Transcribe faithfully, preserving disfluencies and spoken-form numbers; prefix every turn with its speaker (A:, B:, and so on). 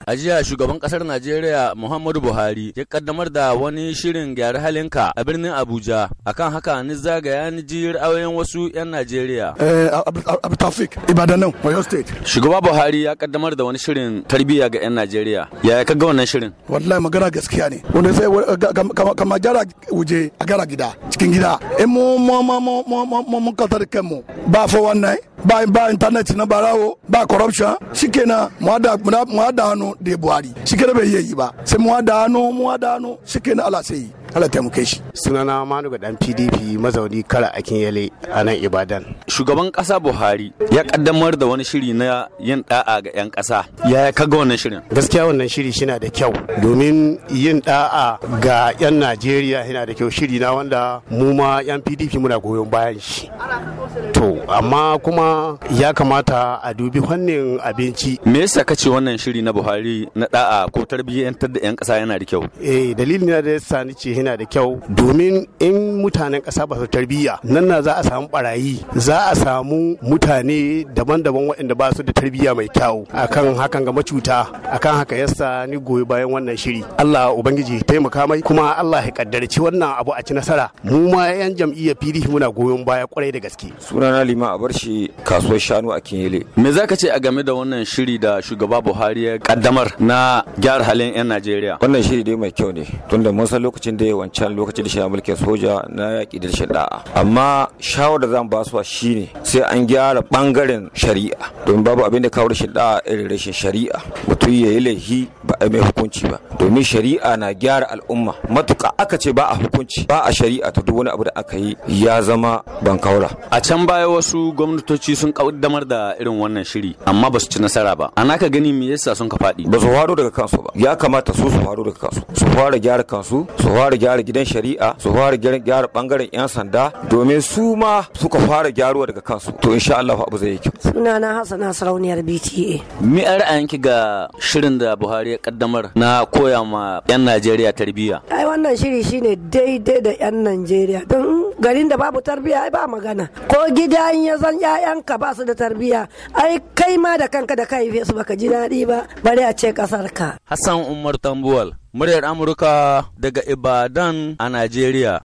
A: A jiya shugaban kasar Najeriya Muhammadu Buhari ya kaddamar da wani shirin gyara halinka a birnin Abuja. Akan haka ni zagaya ni ji ra'ayoyin wasu 'yan Najeriya.
B: Eh, Abu Tawfik, Ibadan nan, Oyo State.
A: Shugaba Buhari ya kaddamar da wani shirin tarbiyya ga 'yan Najeriya. Ya ka ga wannan shirin?
B: Wallahi magana gaskiya ne. Wanda sai kama gyara waje a gyara gida, cikin gida. In mu mu mu mu mu mu mu kautar kanmu. Ba fa wannan, ba ba internet na barawo, ba corruption. Shikenan mu hada mu hada hannu da Buhari. Shikenan bai yi ba. Sai mu hada hannu mu hada hannu shikenan Allah sai yi. Allah taimake shi.
C: Sunana Manu ga dan P D P mazauni Kara Akinyele a nan Ibadan.
A: Shugaban kasa Buhari ya kaddamar da wani shiri na yin da'a ga 'yan kasa. Ya kaga wannan shirin?
C: Gaskiya wannan shiri shina da kyau domin yin da'a ga 'yan Najeriya yana da kyau, shiri na wanda mu ma 'yan P D P muna goyon bayan shi. To amma kuma ya kamata a dubi fannin abinci.
A: Me yasa kace wannan shiri na Buhari na da'a ko tarbiyyantar da 'yan kasa yana da kyau?
C: Eh, dalilin da yasa ni ce yana da kyau domin in mutanen ƙasa ba su tarbiyya nan na za a samu barayi, za a samu mutane daban-daban waɗanda ba su da tarbiyya mai kyau. Akan hakan ga macuta, akan haka yasa ni goyi bayan wannan shiri. Allah ubangiji taimaka mai, kuma Allah ya kaddarci wannan abu a ci nasara. Mu ma yan jam'iyyar P D P muna goyon baya kwarai da gaske.
D: Sunana Lima Abarshi, kasuwar shanu a Kinyele.
A: Me zaka ce a game da wannan shiri da shugaba Buhari ya kaddamar na gyara halin 'yan Najeriya?
D: Wannan shiri dai mai kyau ne, tunda mun san lokacin da wancan lokacin da shi mulkin soja na yaƙi da rashin da'a, amma shawar da zan ba su shine sai an gyara bangaren shari'a, domin babu abin da kawo rashin da'a irin rashin shari'a. Mutum ya yi laifi ba a mai hukunci ba, domin shari'a na gyara al'umma. Matuƙa aka ce ba a hukunci ba a shari'a, ta duk wani abu da aka yi ya zama bankaura.
A: A can baya wasu gwamnatoci sun kaddamar da irin wannan shiri amma ba su ci nasara ba. Ana ka gani me yasa sun ka faɗi?
D: Ba su faro daga kansu ba, ya kamata su su faro daga kansu, su fara gyara kansu, su fara gyara gidan shari'a, su fara gyara bangaren 'yan sanda, domin su ma suka fara gyaruwa daga kansu, to insha Allah abu zai yi kyau.
E: Sunana Hassana Sarauniyar B T A.
A: Me a ra'ayinki ga shirin da Buhari ya kaddamar na koya ma 'yan Najeriya tarbiyya?
E: Ai wannan shiri shine daidai da 'yan Najeriya, don garin da babu tarbiyya ai ba magana. Ko gida in ya zan 'ya'yanka ba su da tarbiyya, ai kai ma da kanka da kai su baka ji daɗi ba, bare a ce kasar ka.
A: Hassan Umar Tambuwal, muryar Amurka daga Ibadan a Najeriya.